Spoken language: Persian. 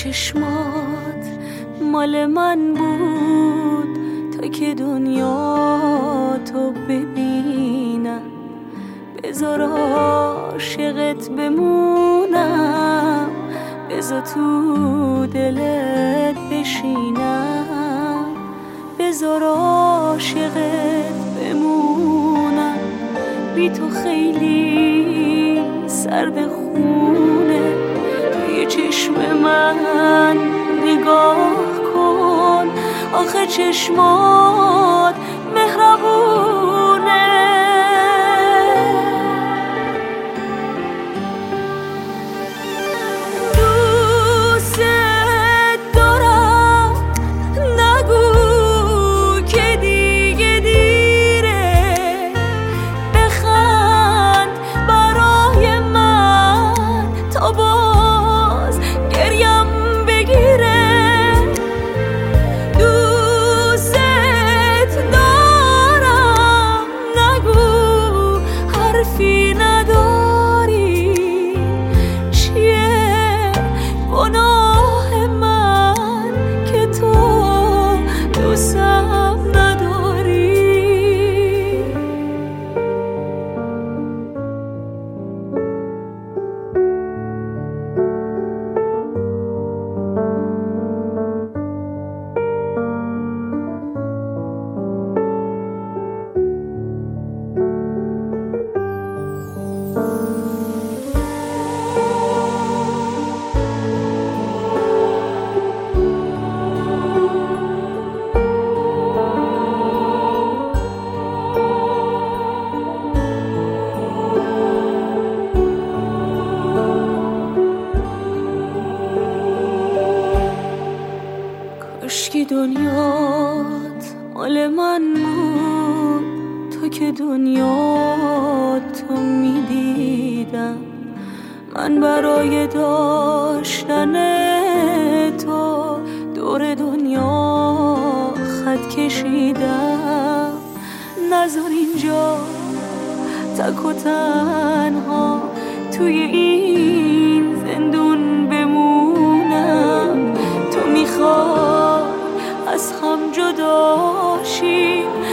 چشمات مال من بود تا که دنیا تو ببینم، بذار عاشقت بمونم، بذار تو دلت بشینم، بذار عاشقت بمونم. بی تو خیلی سرد خونه، توی چشم من نگاه کن، آخه چشمات مهربونه. دوست دارم، نگو که دیگه دیره، بخند برای من تا باز گریم بگیره. دوست دارم، نگو حرفی نداری، چیه گناه من که تو دوستم نداری. کاشکی دنیات مال من بود تا که دنیا تو میدیدم، من برای داشتن تو دور دنیا خط کشیدم. نذار اینجا تک و تنها توی این زندون بمونم. تو میخوای از هم جدا شیم،